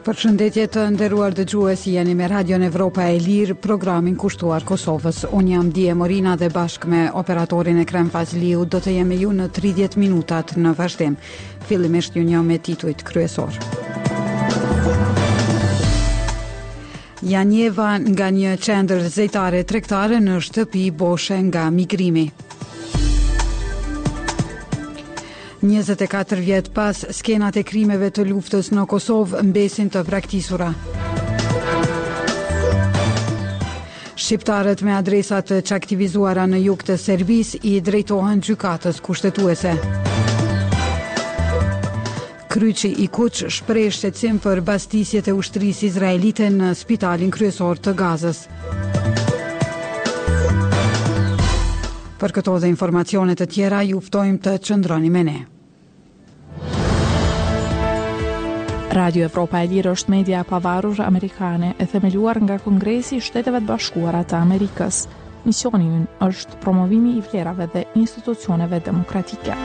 Përshëndetje të nderuar dëgjuesi, jeni me Radion Evropa e Lirë, programin kushtuar Kosovës. Unë jam Dije Morina dhe bashkë me operatorin Ekrem Fazliu do të jemi ju në 30 minutat në vazhdim. Fillimisht ju njoh me titujt kryesor. Janjeva nga një qendër zejtare tregtare në shtëpi boshe nga migrimi. 24 vjet pas skenat e krimeve të luftës në Kosovë mbesin të braktisura. Shqiptarët me adresat të çaktivizuara në jug të Serbisë i drejtohen gjykatës kushtetuese. Kryqi i Kuq shpreh shqetësim për bastisjet e ushtrisë izraelite në spitalin kryesor të Gazës. Për këto dhe informacione të tjera ju ftojmë të qëndroni me ne. Radio Evropa e Lirë është media e pavarur amerikane e themeluar nga Kongresi i Shteteve të Bashkuara të Amerikës. Misioni i ynë është promovimi i vlerave dhe institucioneve demokratike.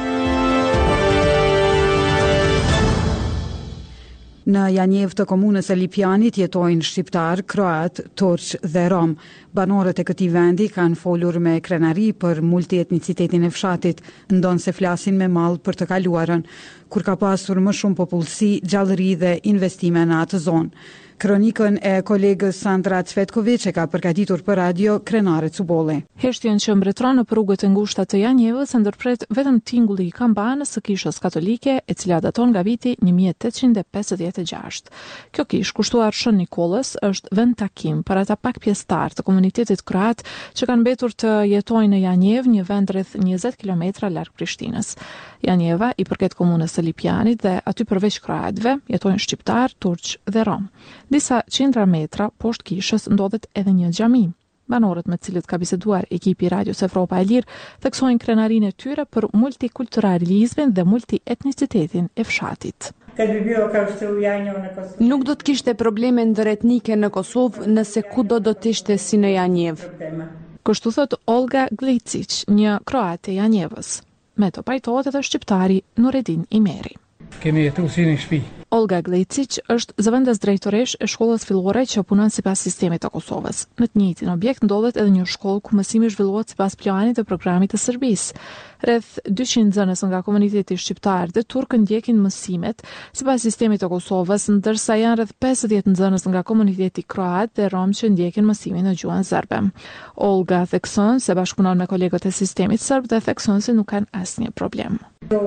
Në Janjev të komunës e Lipjanit jetojnë shqiptar, kroat, turq dhe rom. Banorët e këtij vendi kanë folur me krenari për multietnicitetin e fshatit, ndonse flasin me mall për të kaluarën, kur ka pasur më shumë popullsi, gjallëri dhe investime në atë zonë. Kronikën e kolegës Sandra Cvetković e ka përgatitur për radio Krenare Cubolli. Heshtjen që mbretëron në rrugët e ngushta të Janjevës e ndërpret vetëm tingulli i kambanës së kishës katolike, e cila daton nga viti 1856. Kjo kishë, kushtuar Shën Nikollës, është vend takim për ata pak pjesëtar të komunitetit kroat që kanë mbetur të jetojnë në Janjev, një vend rreth 20 kilometra larg Prishtinës. Janjeva i përket komunës së Lipjanit dhe aty përveç kroatëve jetojnë shqiptar, turq dhe rom. Disa qindra metra poshtë kishës ndodhet edhe një xhami. Banorët me të cilët ka biseduar ekipi Radios Evropa e Lirë theksojnë krenarinë e tyre për multikulturalizmin dhe multietnicitetin e fshatit. Nuk do të kishte probleme ndëretnike në Kosovë nëse kudo do të ishte si në Janjev. Kështu thot Olga Glicic, një kroate e Janjevës. Me të pajtohet edhe shqiptari Nuredin Imeri. Kemi jetuar si në shtëpi. Olga Glicic është zëvendës drejtoresh e shkollës fillore që punon sipas sistemit të Kosovës. Në të njëjtin objekt ndodhet edhe një shkollë ku mësimi zhvillohet sipas planit të programit të Serbisë. Rreth 200 nxënës nga komuniteti shqiptar dhe turk ndjekin mësimet sipas sistemit të Kosovës, ndërsa janë rreth 50 nxënës nga komuniteti kroat dhe rom që ndjekin mësimin në gjuhën serbe. Olga thekson se bashkëpunon me kolegët e sistemit serb dhe thekson se nuk kanë asnjë problem.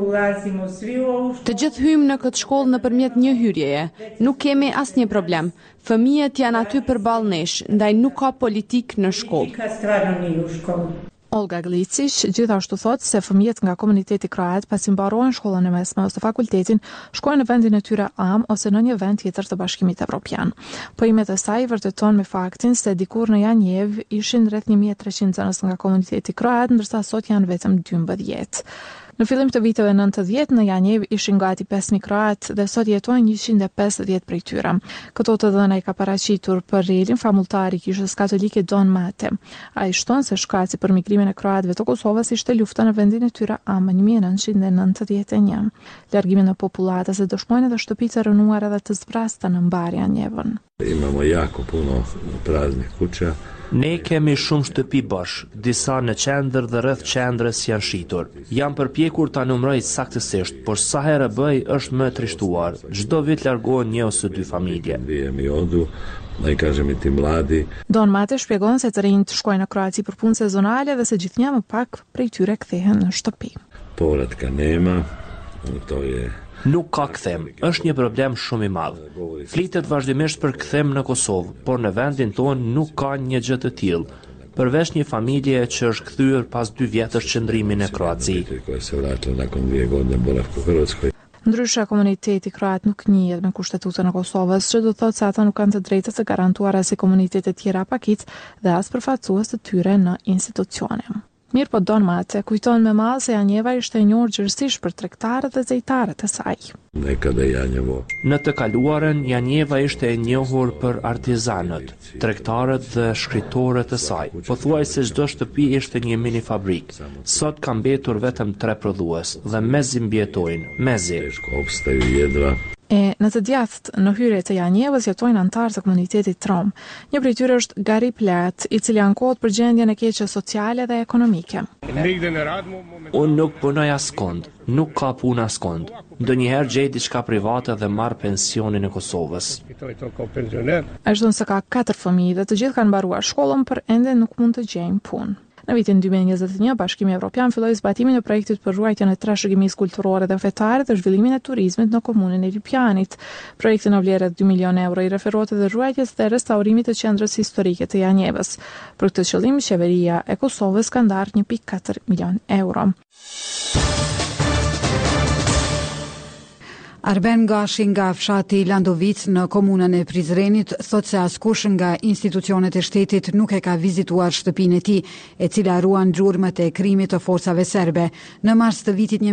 Të gjithë hyjmë në këtë shkollë nëpërmjet një hyrjeje. Nuk kemi asnjë problem. Fëmijët janë aty përballë nesh, ndaj nuk ka politik në shkollë. Olga Glicic gjithashtu thotë se fëmijët nga komuniteti kroat pasi mbarojnë shkollën e mesme ose fakultetin, shkojnë në vendin e tyre am ose në një vend tjetër të Bashkimit Evropian. Poimet e saj vërteton me faktin se dikur në Janjev ishin rreth 1300 nxënës nga komuniteti kroat, ndërsa sot janë vetëm 12. Në fillim të viteve 90 në Janjev ishin gati 5000 kroat dhe sot jetojnë 150 prej tyre. Këto të dhëna i ka paraqitur për rielin famultar i kishës katolike Don Mate. Ai shton se shkaqi për migrimin e kroatëve të Kosovës ishte lufta në vendin e tyre am 1991. Largimi në popullatës e dëshmojnë edhe shtëpitë të rënuara dhe të zbrasta në mbar Janjevën. Imamo jako puno praznih kuća. Ne kemi shumë shtëpi bosh, disa në qendër dhe rreth qendrës janë shitur. Jam përpjekur ta numëroj saktësisht, por sa herë bëj është më trishtuar. Çdo vit largohen një ose dy familje. Don Mate shpjegon se të rinjt shkojnë në Kroaci për punë sezonale dhe se gjithnjë më pak prej tyre kthehen në shtëpi. Povratka nema, to je Nuk ka kthem, është një problem shumë i madh. Flitet vazhdimisht për kthem në Kosovë, por në vendin tonë nuk ka një gjë të tillë. Përveç një familje që është kthyer pas 2 vjetësh qëndrimi në Kroaci. Ndryshe, komuniteti kroat nuk njihet me Kushtetutën e Kosovës, që do të thotë se ata nuk kanë të drejtat të garantuara si komunitetet tjera pakicë dhe as përfaqësues të tyre në institucione. Mirë po Don Mate kujton me madh se Janjeva ishte e njohur gjithësisht për tregtarët dhe zejtarët e saj. Në të kaluarën, Janjeva ishte e njohur për artizanët, tregtarët dhe shkritorët e saj. Pothuajse çdo shtëpi ishte një mini fabrik. Sot ka mbetur vetëm 3 prodhues dhe mezi mbjetojnë, mezi. Në të djathtë në hyrje të Janjevës jetojnë antarë të komunitetit rom. Një prej tyre është Gari Plet, i cili ankohet për gjendjen e keqe sociale dhe ekonomike. Unë nuk punoj askond, nuk ka punë askond. Ndonjëherë gjej diçka private dhe marr pensionin e Kosovës. Ai thon se ka 4 fëmijë dhe të gjithë kanë mbaruar shkollën, por ende nuk mund të gjejnë punë. Në vitin 2021, Bashkimi Evropian filloi zbatimin e projektit për ruajtjen e trashëgimisë kulturore dhe fetare dhe zhvillimin e turizmit në komunën e Lipianit. Projekti në vlerë 2 milionë euro i referohet edhe ruajtjes dhe restaurimit të qendrës historike të Janjevës. Për këtë qëllim, qeveria e Kosovës ka ndarë 1.4 milion euro. Arben Gashi nga fshati Landovic në komunën e Prizrenit thot se askush nga institucionet e shtetit nuk e ka vizituar shtëpinë e tij, e cila ruan gjurmët e krimit të forcave serbe. Në mars të vitit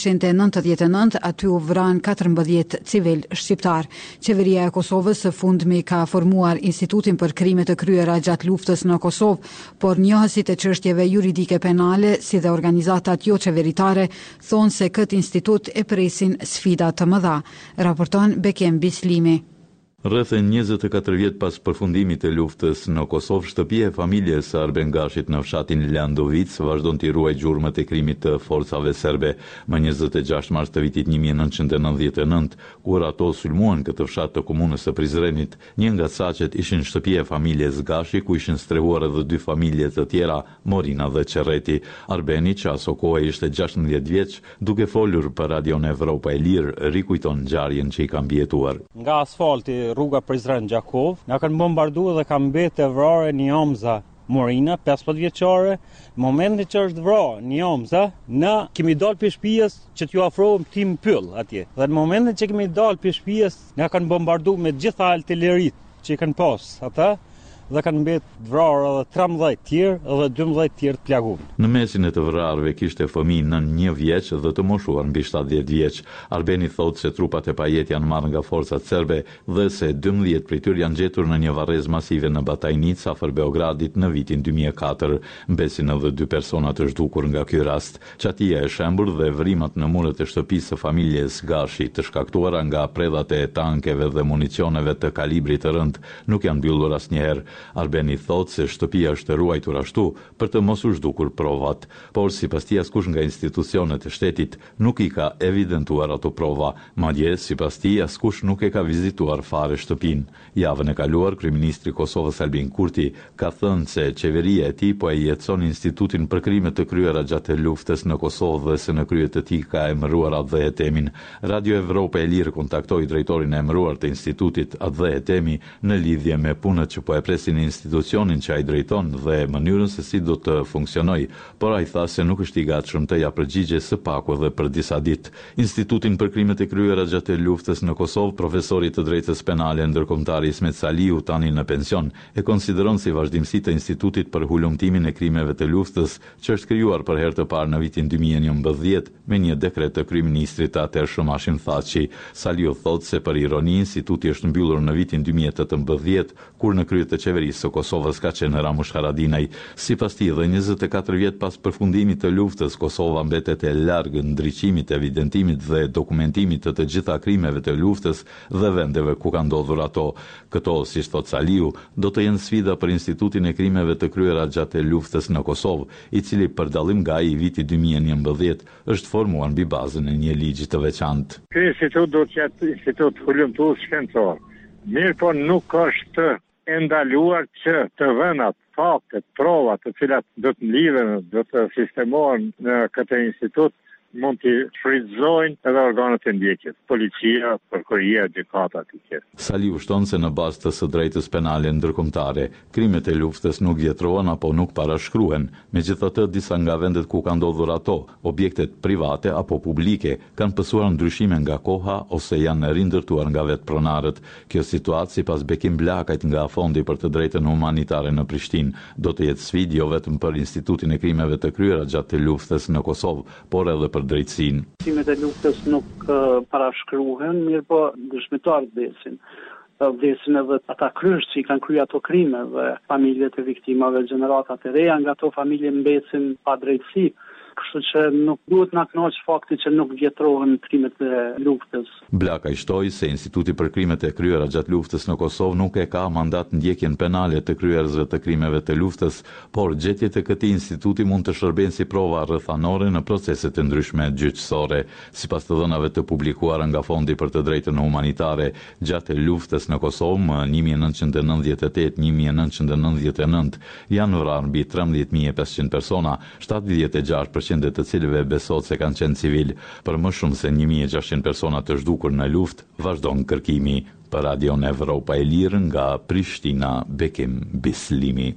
1999 aty u vran 14 civil shqiptar. Qeveria e Kosovës së fundmi ka formuar Institutin për krimet të kryera gjatë luftës në Kosovë, por njohësit e çështjeve juridike penale si dhe organizatat jo qeveritare thonë se këtë institut e presin sfida të mëdha. Raporton Bekem Bislimi. Rreth 24 vjet pas përfundimit të luftës në Kosovë, shtëpia e familjes së Arben Gashit në fshatin Landovic vazhdon të ruajë gjurmët e krimit të forcave serbe. Më 26 mars të vitit 1999, kur ato sulmuan këtë fshat të komunës së Prizrenit, një nga saqet ishin shtëpia e familjes Gashi, ku ishin strehuar edhe 2 familje të tjera, Morina dhe Qerreti. Arbeni, që aso kohë ishte 16 vjeç, duke folur për Radion Evropa e Lirë, rikujton ngjarjen që i ka mbijetuar. Nga asfalti rruga Prizren Gjakov, na kanë bombarduar dhe ka mbetë e vrarë një Omza Morina, 15 vjeçare. Në momentin që është vrarë një Omza, na kemi dalë për shtëpisë që t'ju afrohem tim pyll atje. Dhe në momentin që kemi dalë për shtëpisë, na kanë bombarduar me gjitha artilleritë që kanë pas ata, dhe kanë mbetë vrarë edhe 13 tjerë edhe 12 tjerë të plagun. Në mesin e të vrarëve kishte fëmijë nën 1 vjeç dhe të moshuar mbi 70 vjeç. Arbeni thotë se trupat e pajet janë marrë nga forcat serbe dhe se 12 prej tyre janë gjetur në një varrezë masive në Batajnic afër Beogradit në vitin 2004. Mbesin edhe 2 persona të zhdukur nga ky rast. Çatia e shembur dhe vrimat në muret e shtëpisë së familjes Gashi të shkaktuara nga predhat e tankeve dhe municioneve të kalibrit të rënd nuk janë mbyllur asnjëherë. Arbeni thotë se shtëpia është ruajtur ashtu për të mos u zhdukur provat, por sipas tij askush nga institucionet e shtetit nuk i ka evidentuar ato prova, madje sipas tij askush nuk e ka vizituar fare shtëpinë. Javën e kaluar, kryeministri i Kosovës Albin Kurti ka thënë se qeveria e tij po e jetson Institutin për krimet të kryera gjatë luftës në Kosovë dhe se në krye të tij ka emëruar Adhe Etemin. Radio Evropa e Lirë kontaktoi drejtorin e emëruar të institutit Adhe Etemi në lidhje me punët që po e presin institucionin që ai drejton dhe mënyrën se si do të funksionojë, por ai tha se nuk është i gatshëm të ja përgjigje së paku edhe për disa ditë. Institutin për krimet e kryera gjatë luftës në Kosovë, profesori të drejtës penale ndërkombëtari Ismet Saliu, tani në pension, e konsideron si vazhdimsi të institutit për hulumtimin e krimeve të luftës, që është krijuar për herë të parë në vitin 2011 me një dekret të kryeministrit të atëhershëm Hashim Thaçi. Saliu thotë se për ironi instituti është mbyllur në vitin 2018 kur në krye të qeverisë së Kosovës ka qenë Ramush Haradinaj. Sipas tij, dhe 24 vjet pas përfundimit të luftës, Kosova mbetet e largë ndriçimit, evidentimit dhe dokumentimit të gjitha krimeve të luftës dhe vendeve ku ka ndodhur ato. Këto, siç thot Saliu, do të jenë sfida për Institutin e krimeve të kryera gjatë luftës në Kosovë, i cili për dallim nga ai i vitit 2011 është formuar mbi bazën e një ligji të veçantë. Ky institut do të jetë institut hulumtues shkencor. Mirë, po nuk është e ndaluar që të vënat, faktet, provat të cilat do të mlidhen, do të sistemohen në këtë institut, mund të frikëzojnë edhe organet e ndjekjes, policia, prokuroria, gjykata të tjerë. Saliu shton se në bazë të së drejtës penale ndërkombëtare, krimet e luftës nuk vjetrohen apo nuk parashkruhen. Megjithatë, disa nga vendet ku ka ndodhur ato, objektet private apo publike, kanë pësuar ndryshime nga koha ose janë rindërtuar nga vetë pronarët. Kjo situatë, sipas Bekim Blakajt nga Fondi për të drejtën humanitare në Prishtinë, do të jetë sfidë jo vetëm për Institutin e krimeve të kryera gjatë luftës në Kosovë, por edhe për drejtësinë. Krimet e luftës nuk parashkruhen, mirë po dëshmitarët vdesin. Vdesin edhe ata kryqëz që i kanë kryer ato krime dhe familjet e viktimave, gjeneratat e reja nga ato familje mbesin pa drejtësi. kështu që nuk duhet na kënaq fakti që nuk vjetrohen krimet e luftës. Blaka i shtoi se Instituti për krimet e kryera gjatë luftës në Kosovë nuk e ka mandat ndjekjen penale të kryerësve të krimeve të luftës, por gjetjet e këtij instituti mund të shërbejnë si prova rrethanore në procese të ndryshme gjyqësore. Sipas të dhënave të publikuara nga Fondi për të drejtën humanitare, gjatë luftës në Kosovë më 1998-1999 janë vrarë mbi 13.500 persona, 76% të cilëve besohet se kanë qenë civil. Për më shumë se 1.600 persona të zhdukur në luftë, vazhdon kërkimi. Për Radion Evropa e Lirë nga Prishtina, Bekim Bislimi.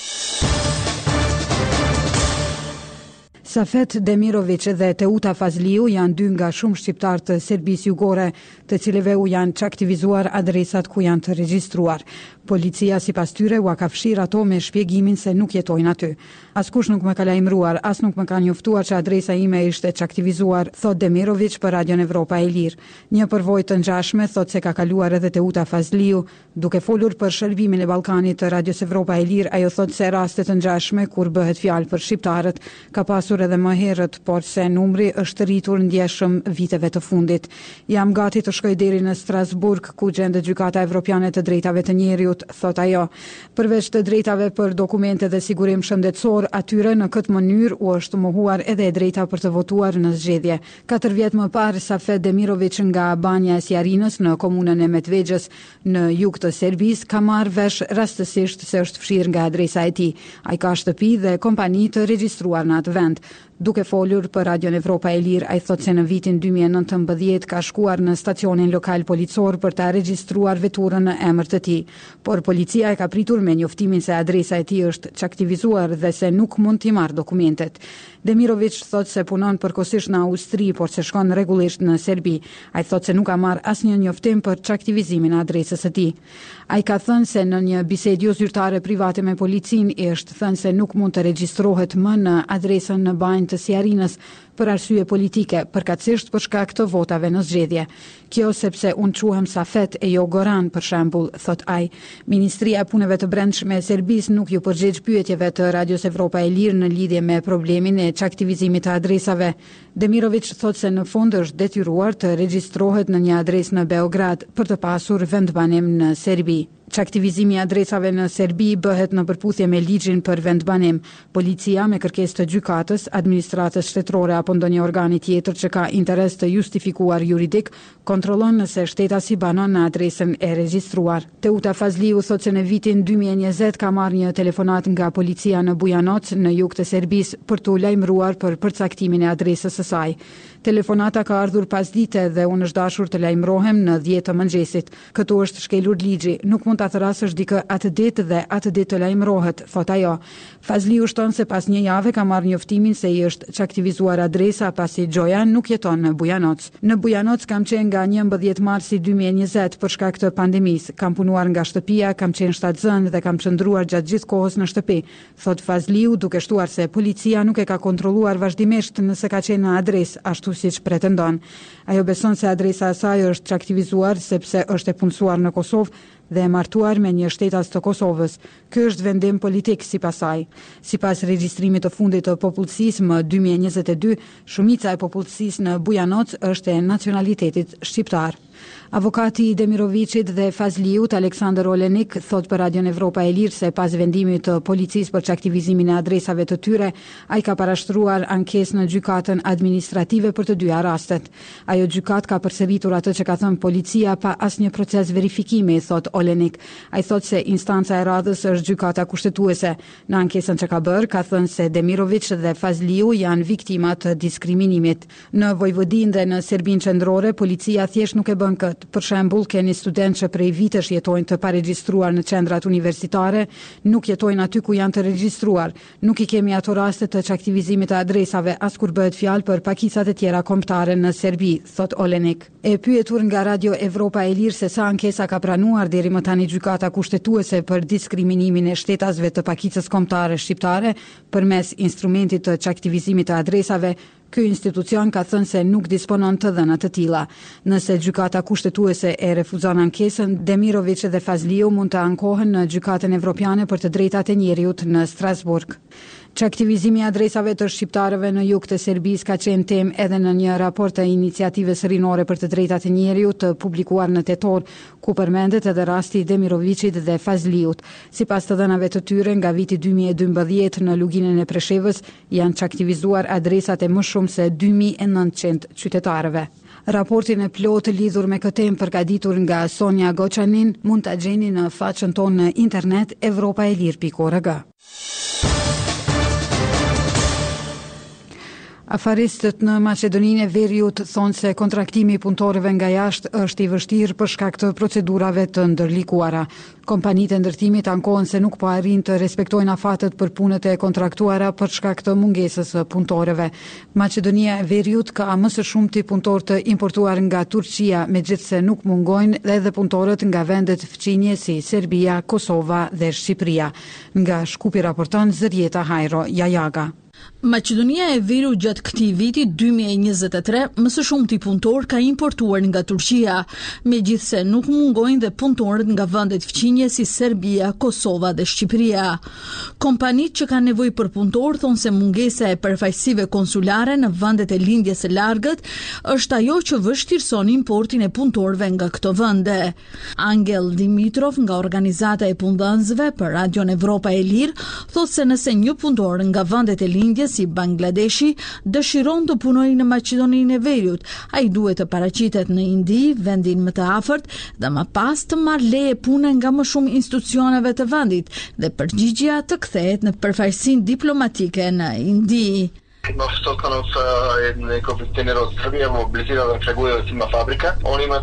Safet Demirović dhe Teuta Fazliu janë dy nga shumë shqiptarë të Serbisë Jugore, të cilëve u janë çaktivizuar adresat ku janë të regjistruar. Policia sipas tyre u ka fshirë ato me shpjegimin se nuk jetojnë aty. Askush nuk më ka lajmëruar, as nuk më ka njoftuar që adresa ime ishte çaktivizuar, thot Demirović për Radion Evropa e Lirë. Një përvojë të ngjashme thot se ka kaluar edhe Teuta Fazliu, duke folur për shërbimin e Ballkanit të Radios Evropa e Lirë, ajo thot se raste të ngjashme kur bëhet fjalë për shqiptarët ka pasur edhe më herët, por se numri është rritur ndjeshëm viteve të fundit. Jam gati të shkoj deri në Strasburg, ku gjendet Gjykata Evropiane të Drejtave të Njerëzit, thot ajo. Përveç të drejtave për dokumente dhe sigurim shëndetësor, atyre në këtë mënyrë u është mohuar edhe e drejta për të votuar në zgjedhje. 4 vjet më parë, Safet Demirović nga Banja e Sjarinës në komunën e Medvegjës në jug të Serbisë ka marrë vesh rastësisht se është fshirë nga adresa e tij. Ai ka shtëpi dhe kompani të regjistruar në atë vend. Duke folur për Radion Evropa e Lirë, ai thotë se në vitin 2019 ka shkuar në stacionin lokal policor për ta regjistruar veturën në emër të tij, por policia e ka pritur me njoftimin se adresa e tij është çaktivizuar dhe se nuk mund t'i marrë dokumentet. Demirović thotë se punon përkohësisht në Austri, por se shkon rregullisht në Serbi. Ai thotë se nuk ka marrë asnjë njoftim për çaktivizimin e adresës së tij. Ai ka thënë se në një bisedë zyrtare private me policinë është thënë se nuk mund të regjistrohet më në adresën në Banjë të Sjarinës për arsye politike, përkatësisht për shkak të votave në zgjedhje. Kjo sepse unë quhem Safet e jo Goran, për shembull, thot ai. Ministria e Punëve të Brendshme e Serbisë nuk ju përgjigj pyetjeve të Radios Evropa e Lirë në lidhje me problemin e çaktivizimit të adresave. Demirović thot se në fund është detyruar të regjistrohet në një adresë në Beograd për të pasur vendbanim në Serbi. Çaktivizimi i adresave në Serbi bëhet në përputhje me ligjin për vendbanim. Policia me kërkesë të gjykatës, administratës shtetërore apo ndonjë organi tjetër që ka interes të justifikuar juridik, kontrollon nëse shtetasi banon në adresën e regjistruar. Teuta Fazliu thotë se në vitin 2020 ka marrë një telefonat nga policia në Bujanoc në jug të Serbisë për t'u lajmëruar për përcaktimin e adresës së saj. Telefonata ka ardhur pas dite dhe unë është dashur të lajmërohem në 10 të mëngjesit. Këtu është shkelur ligji, nuk mund ta thrasësh dikë atë ditë dhe atë ditë të lajmërohet, thot ajo. Fazliu shton se pas një jave ka marrë njoftimin se i është çaktivizuar adresa pasi Gjojan nuk jeton në Bujanoc. Në Bujanoc kam qenë nga 11 marsi 2020 për shkak të pandemisë. Kam punuar nga shtëpia, kam qenë shtatzën dhe kam qëndruar gjatë gjithë kohës në shtëpi, thot Fazliu, duke shtuar se policia nuk e ka kontrolluar vazhdimisht nëse ka qenë në adresë ashtu siç pretendon. Ajo beson se adresa e saj është çaktivizuar sepse është e punësuar në Kosovë dhe e martuar me një shtetas të Kosovës. Ky është vendim politik sipas saj. Sipas regjistrimit të fundit të popullsisë më 2022, shumica e popullsisë në Bujanoc është e nacionalitetit shqiptar. Avokati i Demirovićit dhe Fazliut, Aleksandar Olenik, thot për Radion Evropa e Lirë se pas vendimit të policisë për çaktivizimin e adresave të tyre, ai ka parashtruar ankesë në gjykatën administrative për të dyja rastet. Ajo gjykat ka përsëritur atë që ka thënë policia pa asnjë proces verifikimi, thot Olenik. Ai thot se instanca e radhës është gjykata kushtetuese. Në ankesën që ka bërë, ka thënë se Demirović dhe Fazliu janë viktima të diskriminimit. Në Vojvodinë dhe në Serbinë qendrore, policia thjesht nuk e bën këtë. Për shembull, keni studentë që prej vitesh jetojnë të paregjistruar në qendrat universitare, nuk jetojnë aty ku janë të regjistruar. Nuk i kemi ato raste të çaktivizimit të adresave as kur bëhet fjalë për pakicat e tjera kombëtare në Serbi, thot Olenik. E pyetur nga Radio Evropa e Lirë se sa ankesa ka pranuar deri më tani gjykata kushtetuese për diskriminimin e shtetasve të pakicës kombëtare shqiptare përmes instrumentit të çaktivizimit të adresave, ky institucion ka thënë se nuk disponon të dhëna të tilla. Nëse gjykata kushtetuese e refuzon ankesën, Demirović dhe Fazliu mund të ankohen në Gjykatën Evropiane për të drejtat e njerëzit në Strasburg. Çaktivizimi i adresave të shqiptarëve në jug të Serbisë ka qenë temë edhe në një raport të iniciativës rinore për të drejtat e njeriut të publikuar në tetor, ku përmendet edhe rasti i Demirovicit dhe Fazliut. Sipas të dhënave të tyre, nga viti 2012 në luginën e Preshevës janë çaktivizuar adresat e më shumë se 2900 qytetarëve. Raportin e plotë lidhur me këtë temë përgatitur nga Sonja Goçanin mund ta gjeni në faqen tonë në internet europaelir.org. Afaristët në Maqedoninë e Veriut thonë se kontraktimi i punëtorëve nga jashtë është i vështirë për shkak të procedurave të ndërlikuara. Kompanitë e ndërtimit ankohen se nuk po arrin të respektojnë afatet për punët e kontraktuara për shkak të mungesës së punëtorëve. Maqedonia e Veriut ka më së shumti punëtorë të importuar nga Turqia, megjithse nuk mungojnë edhe punëtorët nga vendet fqinje si Serbia, Kosova dhe Shqipëria. Nga Shkupi raporton Zërieta Hajro Jajaga. Maqedonia e Veriut gjatë këtij viti 2023 më së shumti punëtor ka importuar nga Turqia, megjithse nuk mungojnë dhe punëtorët nga vendet fqinje si Serbia, Kosova dhe Shqipëria. Kompanitë që kanë nevojë për punëtor thonë se mungesa e përfaqësive konsulare në vendet e lindjes së largët është ajo që vështirëson importin e punëtorëve nga këto vende. Angel Dimitrov nga organizata e punëdhënësve për Radion Evropa e Lirë thotë se nëse një punëtor nga vendet e lindjes si Bangladeshi dëshiron të punojë në Maqedoninë e Veriut, ai duhet të paraqitet në Indi, vendin më të afërt, dhe më pas të marrë leje pune nga më shumë institucioneve të vendit dhe përgjigjja të kthehet në përfaqësinë diplomatike në Indi. Конфликтирани от Сърбия мобилизира да тргuje si ma fabrika. Oni ima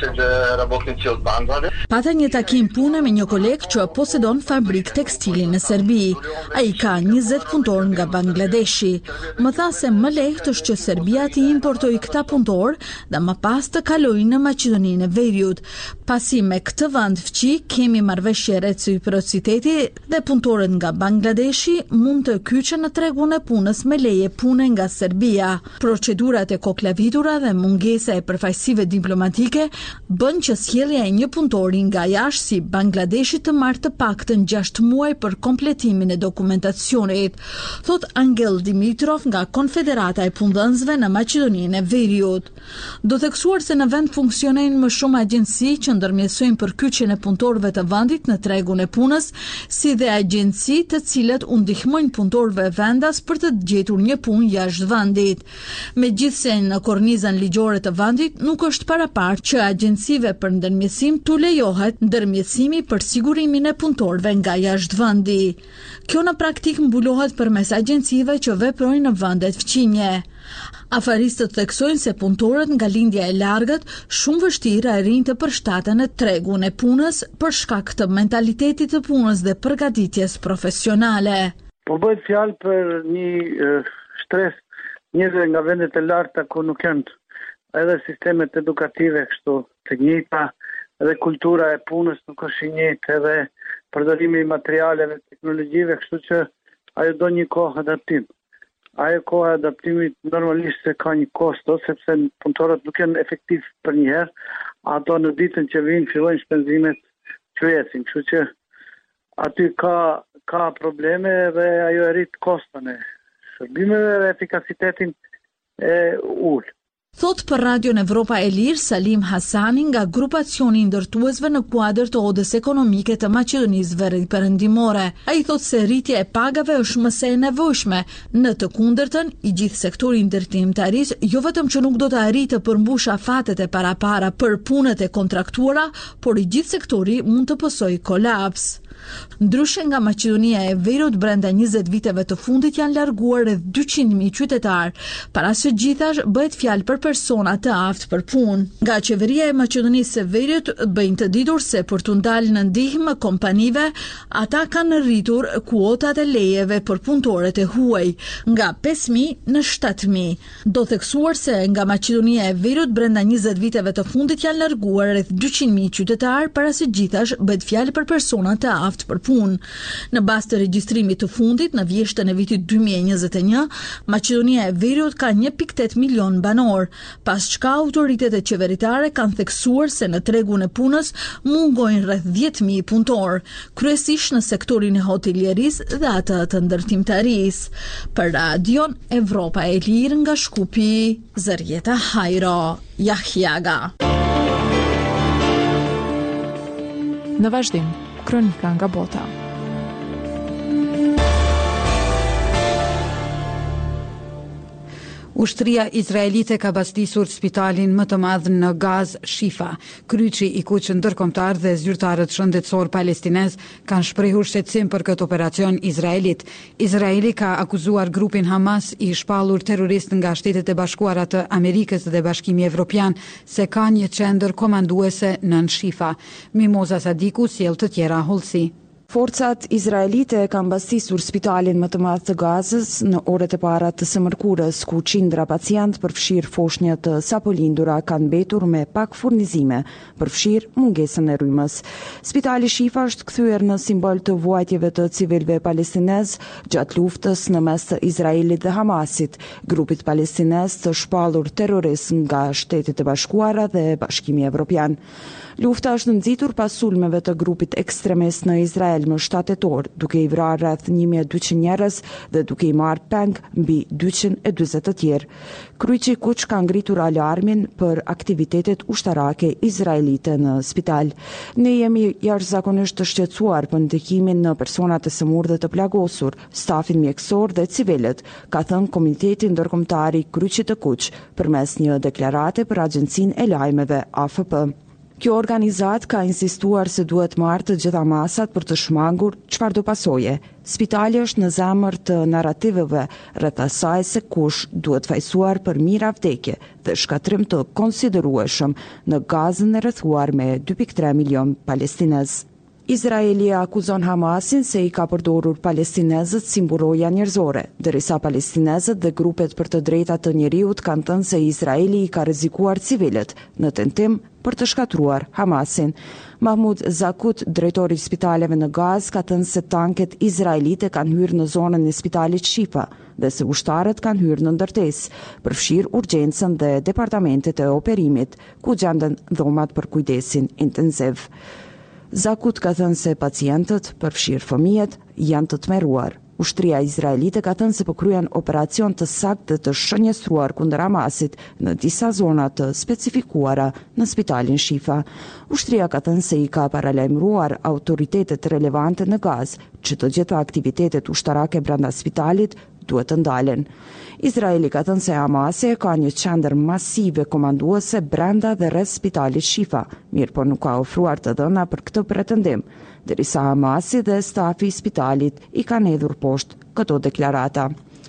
20 работници od Bangladesh. Pata një takim pune me një koleg që posedon fabrik tekstili në Serbi. Ai ka 20 punëtor nga Bangladeshi. Më tha se më lehtë është që Serbia të importojë këta punëtor dhe më pas të kalojnë në Maqedoninë e Veriut. Pasi me këtë vend fqi kemi marrëveshje reciprociteti dhe punëtorët nga Bangladeshi mund të kyçen në tregun e punës me leje pune nga Serbia. Procedurat e koklavitura dhe mungesa e përfaqësive diplomatike bën që sjellja e një punëtori nga jashtë si Bangladeshi të marrë të paktën 6 muaj për kompletimin e dokumentacionit, thot Angel Dimitrov nga Konfederata e Punëdhënësve në Maqedoninë e Veriut. Do theksuar se në vend funksionojnë më shumë agjenci që ndërmjetësojnë përkyçjen e punëtorëve të vendit në tregun e punës, si dhe agjenci të cilët u ndihmojnë punëtorëve vendas për të gjetur një punë jashtë vendit. Megjithse në kornizën ligjore të vendit nuk është paraparë që agjencive për ndërmjetësim t'u lejohet ndërmjetësimi për sigurimin e punëtorëve nga jashtë vendi. Kjo në praktik mbulohet përmes agjencive që veprojnë në vendet fqinje. Afaristët theksojnë se punëtorët nga lindja e largët shumë vështirë arrin të përshtaten në tregun e punës për shkak të mentalitetit të punës dhe përgatitjes profesionale. Po bëhet fjalë për një stres njerëzve nga vendet e larta ku nuk janë edhe sistemet edukative kështu të njëjta, edhe kultura e punës nuk është e njëjtë, edhe përdorimi i materialeve, teknologjive, kështu që ajo do një kohë adaptim. Ajo kohë adaptimit normalisht se ka një kosto, sepse punëtorët nuk janë efektiv për një herë, ato në ditën që vinë fillojnë shpenzimet qytetin, kështu që aty ka probleme dhe ajo e rrit koston e shërbimeve dhe efikasitetin e ul. Thot për Radion Evropa e Lirë Salim Hasani nga grupacioni i ndërtuesve në kuadër të odës ekonomike të Maqedonisë Veriperëndimore. Ai thot se rritja e pagave është më së nevojshme. Në të kundërtën, i gjithë sektori ndërtimtarisë jo vetëm që nuk do të arrijë të përmbush afatet e parapara për punët e kontraktuara, por i gjithë sektori mund të pësojë kolaps. Ndryshe nga Maqedonia e Veriut, brenda 20 viteve të fundit janë larguar rreth 200.000 qytetar. Para së gjithash bëhet fjalë për persona të aftë për punë. Nga qeveria e Maqedonisë së Veriut bëjnë të ditur se për të ndalë në ndihmë kompanive, ata kanë rritur kuotat e lejeve për punëtorët e huaj nga 5.000 në 7.000. Do theksuar se nga Maqedonia e Veriut brenda 20 viteve të fundit janë larguar rreth 200.000 qytetar. Para së gjithash bëhet fjalë për persona të aftë naftë për punë. Në bazë të regjistrimit të fundit në vjeshtën e vitit 2021, Maqedonia e Veriut ka 1.8 milion banor, pas çka autoritetet qeveritare kanë theksuar se në tregun e punës mungojnë rreth 10.000 punëtor, kryesisht në sektorin e hotelierisë dhe atë të ndërtimtarisë. Për Radion Evropa e Lirë nga Shkupi, Zërjeta Hajro, Jahjaga. Në vazhdim, kronika nga bota. Ushtria izraelite ka bastisur spitalin më të madh në Gaz, Shifa. Kryqi i kuq ndërkombëtar dhe zyrtarët shëndetësor palestinez kanë shprehur shqetësim për këtë operacion izraelit. Izraeli ka akuzuar grupin Hamas i shpallur terrorist nga Shtetet e Bashkuara të Amerikës dhe Bashkimi Evropian se ka një qendër komanduese nën Shifa. Mimoza Sadiku sjell të tjera hollësi. Forcat izraelite kanë bastisur spitalin më të madh të Gazës në orët e para të së mërkurës, ku qindra pacient përfshirë foshnjë të sapolindura kanë mbetur me pak furnizime, përfshirë mungesën e rrymës. Spitali Shifa është kthyer në simbol të vuajtjeve të civilëve palestinez gjatë luftës në mes të Izraelit dhe Hamasit, grupit palestinez të shpallur terrorist nga Shtetet e Bashkuara dhe Bashkimi Evropian. Lufta është nxitur pas sulmeve të grupit ekstremist në Izrael më 7 tetor, duke i vrarë rreth 1200 njerëz dhe duke i marrë peng mbi 240 të tjerë. Kryqi kuq ka ngritur alarmin për aktivitetet ushtarake izraelite në spital. Ne jemi jashtëzakonisht të shqetësuar për ndikimin në personat e sëmurë dhe të plagosur, stafin mjekësor dhe civilët, ka thënë Komiteti Ndërkombëtar i Kryqit të Kuq përmes një deklarate për Agjencinë e Lajmeve AFP. Kjo organizat ka insistuar se duhet marrë të gjitha masat për të shmangur çfarëdo pasoje. Spitali është në zemër të narrativeve rreth asaj se kush duhet fajsuar për mira vdekje dhe shkatrim të konsiderueshëm në Gazën e rrethuar me 2.3 milion palestinez. Izraeli akuzon Hamasin se i ka përdorur palestinezët si mburoja njerëzore, derisa palestinezët dhe grupet për të drejtat të njeriut kanë thënë se Izraeli i ka rrezikuar civilët në tentim për të shkatruar Hamasin. Mahmud Zakut, drejtori i spitaleve në Gaz, ka thënë se tanket izraelite kanë hyrë në zonën e spitalit Shifa dhe se ushtarët kanë hyrë në ndërtesë, përfshirë urgjencën dhe departamentet e operimit, ku gjenden dhomat për kujdesin intensiv. Zakut ka thënë se pacientët, përfshirë fëmijët, janë të tmerruar. Ushtria izraelite ka thënë se po kryen operacion të saktë të shënjestruar kundër Hamasit në disa zona të specifikuara në spitalin Shifa. Ushtria ka thënë se i ka paralajmëruar autoritetet relevante në Gaz që të gjitha aktivitetet ushtarake brenda spitalit duhet të ndalen. Izraeli ka thënë se Hamasi ka një qendër masive komanduese brenda dhe rreth spitalit Shifa, mirë po nuk ka ofruar të dhëna për këtë pretendim, derisa Hamasi dhe stafi i spitalit i kanë hedhur poshtë këto deklarata.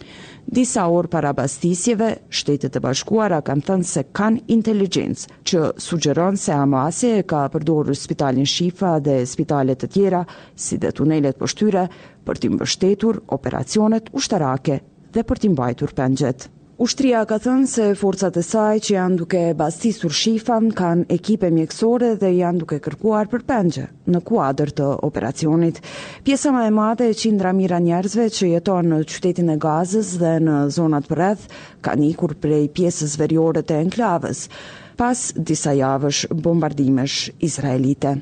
Disa orë para bastisjeve, Shtetet e Bashkuara kanë thënë se kanë inteligjencë që sugjeron se Hamasi ka përdorur spitalin Shifa dhe spitalet të tjera, si dhe tunelet poshtyre, për t'i mbështetur operacionet ushtarake dhe për t'i mbajtur pengjet. Ushtria ka thënë se forcat e saj që janë duke bastisur Shifan kanë ekipe mjekësore dhe janë duke kërkuar përpengje në kuadër të operacionit. Pjesa më e madhe e qindra mijëra njerëzve që jeton në qytetin e Gazës dhe në zonat përreth kanë ikur prej pjesës veriore të enklavës pas disa javësh bombardimesh izraelite.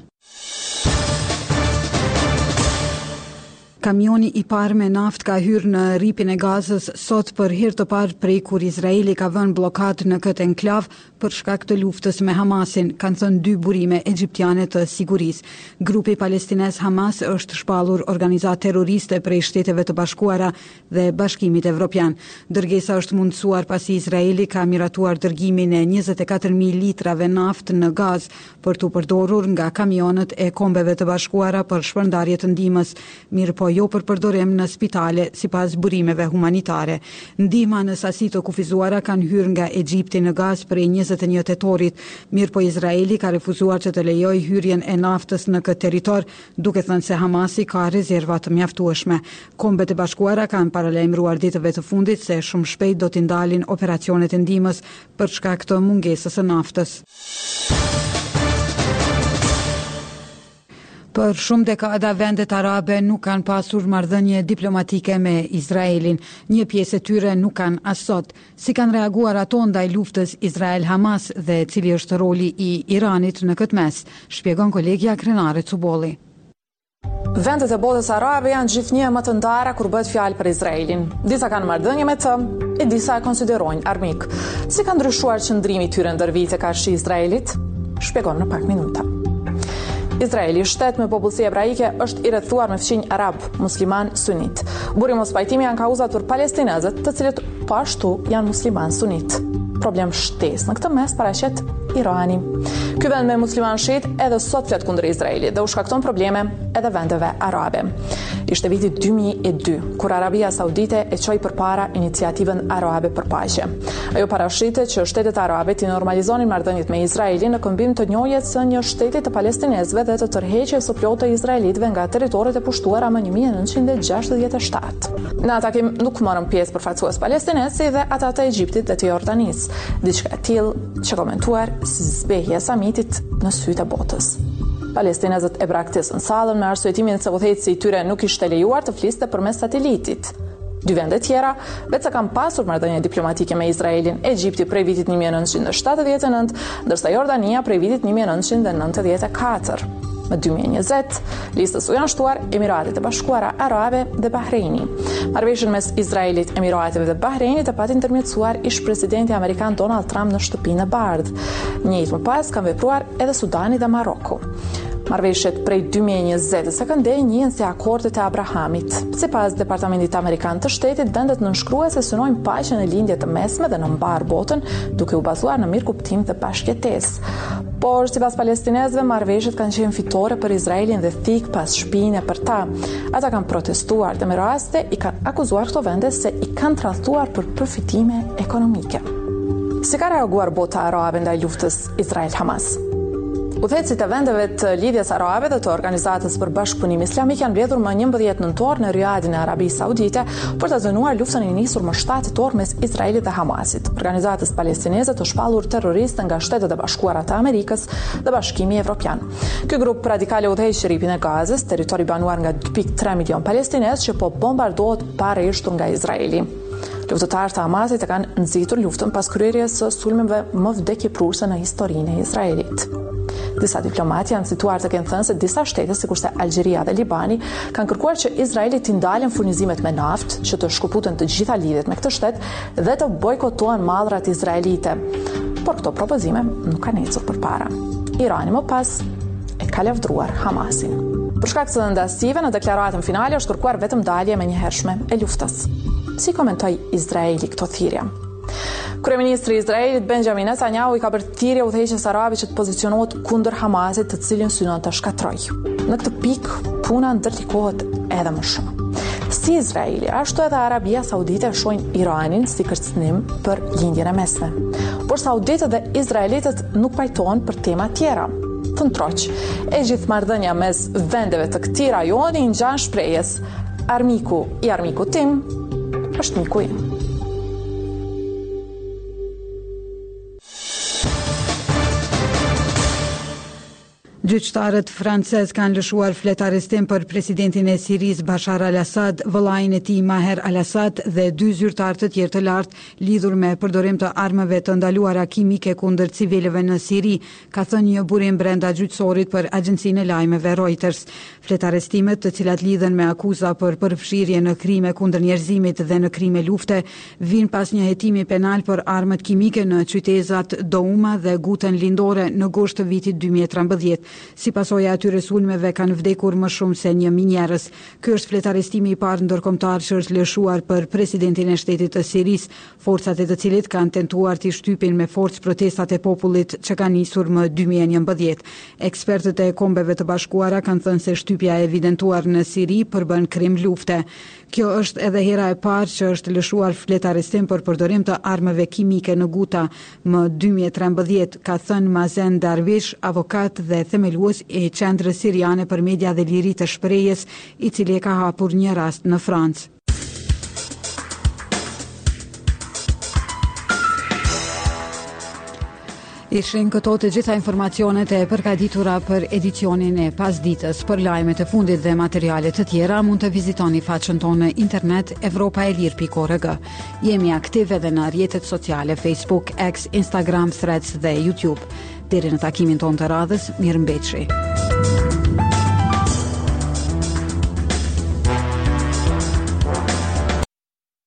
Kamioni i parë me naftë ka hyrë në ripin e Gazës sot për herë të parë prej kur Izraeli ka vënë blokad në këtë enklav për shkak të luftës me Hamasin, kanë thënë 2 burime egjiptiane të sigurisë. Grupi palestinez Hamas është shpallur organizat terroriste prej Shteteve të Bashkuara dhe Bashkimit Evropian. Dërgesa është mundësuar pasi Izraeli ka miratuar dërgimin e 24.000 litrave naftë në Gaz për t'u përdorur nga kamionët e Kombeve të Bashkuara për shpërndarje të ndihmës, mirë po jo për përdorim në spitale sipas burimeve humanitare. Ndihma në sasi të kufizuara kanë hyrë nga Egjipti në Gaz prej 21 tetorit, mirë po Izraeli ka refuzuar që të lejojë hyrjen e naftës në këtë territor, duke thënë se Hamasi ka rezerva të mjaftueshme. Kombet e Bashkuara kanë paralajmëruar ditëve të fundit se shumë shpejt do t'i ndalin operacionet e ndihmës për shkak të mungesës së naftës. Për shumë dekada vendet arabe nuk kanë pasur marrëdhënie diplomatike me Izraelin. Një pjesë e tyre nuk kanë as sot. Si kanë reaguar ato ndaj luftës Izrael-Hamas dhe cili është roli i Iranit në këtë mes, shpjegon kolegja Krenare Cubolli. Vendet e botës arabe janë gjithnjë më të ndara kur bëhet fjalë për Izraelin. Disa kanë marrëdhënie me të, e disa e konsiderojnë armik. Si ka ndryshuar qëndrimi i tyre ndër vite karshi Izraelit? Shpjegon në pak minuta. Izraeli, shtet me popullsi ebraike, është i rrethuar me fqinj arab, musliman, sunit. Buri mos pajtimi janë kauzat për palestinezët, të cilët po ashtu janë musliman sunit. Problem shtesë në këtë mes paraqet Irani. Ky vend me musliman shit edhe sot flet kundër Izraelit dhe u shkakton probleme edhe vendeve arabe. Ishte viti 2002, kur Arabia Saudite e çoi përpara iniciativën arabe për paqe. Ajo parashitet që shtetet arabe të normalizonin marrëdhëniet me Izraelin në këmbim të njohjes së një shteti të palestinezëve dhe të tërheqjes së plotë të izraelitëve nga territoret e pushtuara më 1967. Në atakim nuk morën pjesë përfaqësues palestinezë dhe ata të Egjiptit dhe të Jordanisë, diçka e tillë që komentuar si zbehje e samitit në sytë e botës. Palestinezët e braktisën sallën me arsyetimin se udhëheqësi i tyre nuk ishte lejuar të fliste përmes satelitit. Dy vende tjera, vetë sa kanë pasur marrëdhënie diplomatike me Izraelin, Egjipti prej vitit 1979, ndërsa Jordania prej vitit 1994. Në 2020, listës u janë shtuar Emiratet e Bashkuara Arabe dhe Bahreini. Marrëveshjen mes Izraelit, Emirateve dhe Bahreinit e pati ndërmjetësuar ish presidenti amerikan Donald Trump në Shtëpinë e Bardhë. Njëjtë më pas kanë vepruar edhe Sudani dhe Maroku. Marrëveshjet prej 2020 së këndej njihen si akordet e Abrahamit. Sipas Departamentit Amerikan të Shtetit, vendet nënshkruese synojnë paqen e lindje të mesme dhe në mbar botën, duke u bazuar në mirëkuptim dhe bashkëjetesë. Por sipas palestinezëve, marrëveshjet kanë qenë fitore për Izraelin dhe thik pas shpine për ta. Ata kanë protestuar dhe me raste i kanë akuzuar këto vende se i kanë tradhtuar për përfitime ekonomike. Si ka reaguar bota arabe ndaj luftës Izrael-Hamas? Udhëheqësit e vendeve të lidhjes arabe dhe të organizatës për bashkëpunim islamik janë mbledhur më 11 nëntor në Riyadhin e Arabisë Saudite për të zënuar luftën e nisur më 7 tetor mes Izraelit dhe Hamasit, organizatës palestineze të shpallur terroristë nga Shtetet e Bashkuara të Amerikës dhe Bashkimi Evropian. Ky grup radikal udhëheq rripin e Gazës, territori banuar nga 2.3 milion palestinezë që po bombardohet pa rreshtur nga Izraeli. Luftëtarët e Hamasit e kanë nxitur luftën pas kryerjes së sulmeve më vdekjeprurse në historinë e Izraelit. Disa diplomatë janë cituar të kenë thënë se disa shtete, sikurse Algjeria dhe Libani, kanë kërkuar që Izraeli t'i ndalen furnizimet me naftë, që të shkëputen të gjitha lidhjet me këtë shtet dhe të bojkotohen mallrat izraelite. Por këto propozime nuk kanë ecur përpara. Irani më pas e ka lavdruar Hamasin. Për shkak të ndasive, në deklaratën finale është kërkuar vetëm dalje me njëhershme e luftës. Si komentoi Izraeli këto thirrje? Kryeministri i Izraelit Benjamin Netanyahu i ka bërë thirrje udhëheqjes arabe që të pozicionohet kundër Hamasit, të cilin synon të shkatërrojë. Në këtë pikë, puna ndërlikohet edhe më shumë. Si Izraeli, ashtu edhe Arabia Saudite shohin Iranin si kërcënim për lindjen e mesme. Por sauditët dhe izraelitët nuk pajtohen për tema tjera. Të ndroq, e gjithë marrëdhënia mes vendeve të këtij rajoni ngjan shprehjes: armiku i armikut tim është miku im. Gjyqtarët francez kanë lëshuar fletarëstim për presidentin e Sirisë Bashar al-Assad, vëllain e tij Maher al-Assad dhe 2 zyrtar të tjerë të lartë lidhur me përdorim të armëve të ndaluara kimike kundër civilëve në Siri, ka thënë një burim brenda gjyqësorit për agjencinë e lajmeve Reuters. Fletarëstimet, të cilat lidhen me akuza për përfshirje në krime kundër njerëzimit dhe në krime lufte, vijnë pas një hetimi penal për armët kimike në qytetat Douma dhe Guten lindore në gusht të vitit 2013. Si pasojë e atyre sulmeve kanë vdekur më shumë se 1.000 njerëz. Ky është fletarëstimi i parë ndërkombëtar që është lëshuar për presidentin e shtetit të Sirisë, forcat e të cilit kanë tentuar t'i shtypin me forcë protestat e popullit që kanë nisur më 2011. Ekspertët e Kombeve të Bashkuara kanë thënë se shtypja e evidentuar në Siri përbën krim lufte. Kjo është edhe hera e parë që është lëshuar fletarëstim për përdorim të armëve kimike në Guta më 2013, ka thënë Mazen Darwish, avokat dhe themelues e qendrës siriane për media dhe liri të shprehjes, i cili ka hapur një rast në Francë. Ishin këto të gjitha informacionet e përgatitura për edicionin e pasditës. Për lajmet e fundit dhe materiale të tjera mund të vizitoni faqen tonë në internet evropaelir.org. Jemi aktiv edhe në rrjetet sociale Facebook, X, Instagram, Threads dhe YouTube. Deri në takimin tonë të radhës, mirëmbëjtje.